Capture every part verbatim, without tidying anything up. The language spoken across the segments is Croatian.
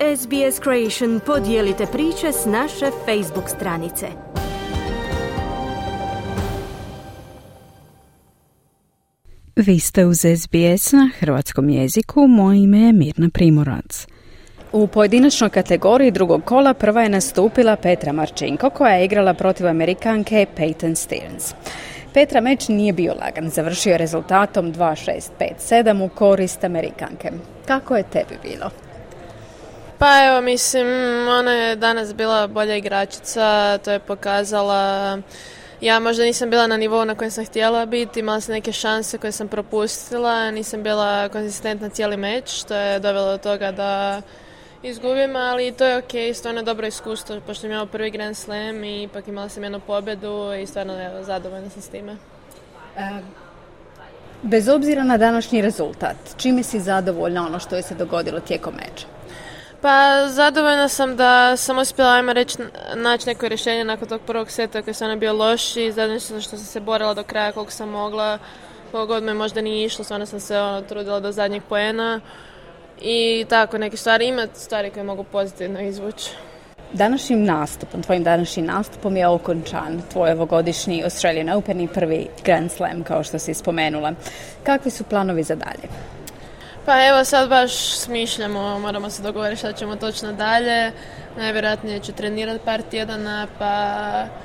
S B S Creation podijelite priče s naše Facebook stranice. Vi ste uz S B S na hrvatskom jeziku, moje ime je Mirna Primorac. U pojedinačnoj kategoriji drugog kola prva je nastupila Petra Marčinko koja je igrala protiv Amerikanke Peyton Stearns. Petra meč nije bio lagan, završio je rezultatom dva šest pet sedam u korist Amerikanke. Kako je tebi bilo? Pa evo, mislim, ona je danas bila bolja igračica, to je pokazala. Ja možda nisam bila na nivou na kojem sam htjela biti, imala sam neke šanse koje sam propustila, nisam bila konzistentna cijeli meč, što je dovelo do toga da izgubim, ali to je ok, stvarno je dobro iskustvo, pošto sam imala prvi Grand Slam i ipak imala sam jednu pobjedu i stvarno evo, zadovoljna sam s time. E, bez obzira na današnji rezultat, čime si zadovoljna ono što je se dogodilo tijekom meča? Pa zadovoljna sam da sam uspjela, ajmo reći, naći neko rješenje nakon tog prvog seta koji sam bio loš i zadovoljna sam što sam se borila do kraja koliko sam mogla, koliko god me možda nije išlo, stvarno sam se ono, trudila do zadnjeg poena i tako neke stvari, ima stvari koje mogu pozitivno izvući. Današnjim nastupom, tvojim današnjim nastupom je okončan tvoj ovogodišnji Australian Open i prvi Grand Slam kao što si spomenula. Kakvi su planovi za dalje? Pa evo sad baš smišljamo, moramo se dogovoriti šta ćemo točno dalje. Najvjerojatnije ću trenirati par tjedana pa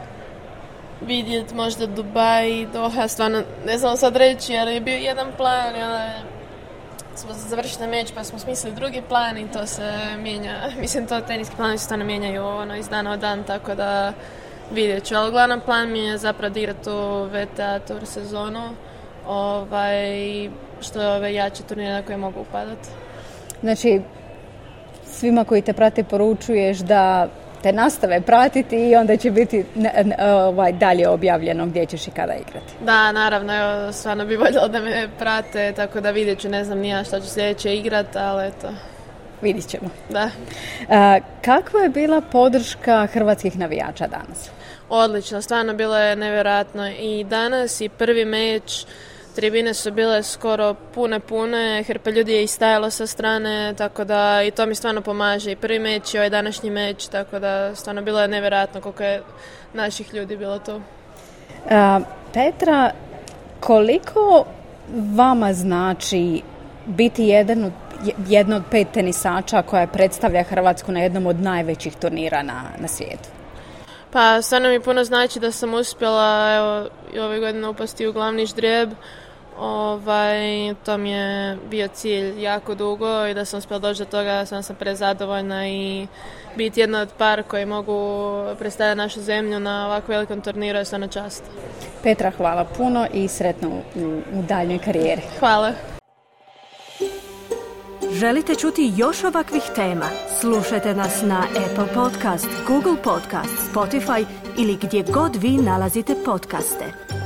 vidjeti možda Dubaj i Doha. Stvarno ne znam sad reći jer je bio jedan plan i onda smo završili meč pa smo smislili drugi plan i to se mijenja. Mislim to teniski planovi se stvarno mijenjaju ono, iz dana u dan tako da vidjet ću. Ali glavni plan mi je zapravo da igrati u V T A Tour sezonu. Ovaj, što je ove jače turnire na koje mogu upadati. Znači, svima koji te prate poručuješ da te nastave pratiti i onda će biti ovaj, dalje objavljeno gdje ćeš i kada igrati. Da, naravno, evo, stvarno bi voljela da me prate, tako da vidjet ću, ne znam nija šta ću sljedeće igrati, ali eto. Vidit ćemo. Da. A, kakva je bila podrška hrvatskih navijača danas? Odlično, stvarno bilo je nevjerojatno i danas i prvi meč. Tribine su bile skoro pune, pune, hrpa ljudi je istajalo sa strane, tako da i to mi stvarno pomaže. I prvi meč i ovaj današnji meč, tako da stvarno bilo je nevjerojatno koliko je naših ljudi bilo tu. A, Petra, koliko vama znači biti jedan od, jedna od pet tenisača koja predstavlja Hrvatsku na jednom od najvećih turnira na, na svijetu? Pa stvarno mi puno znači da sam uspjela evo, i ove godine upasti u glavni ždrijeb. Ovaj, to mi je bio cilj jako dugo i da sam uspjela doći do toga, sam sam prezadovoljna i biti jedna od par koji mogu predstavljati našu zemlju na ovako velikom turniru je stvarno čast. Petra, hvala puno i sretno u, u daljnjoj karijeri. Hvala. Želite čuti još ovakvih tema? Slušajte nas na Apple Podcast, Google Podcast, Spotify ili gdje god vi nalazite podcaste.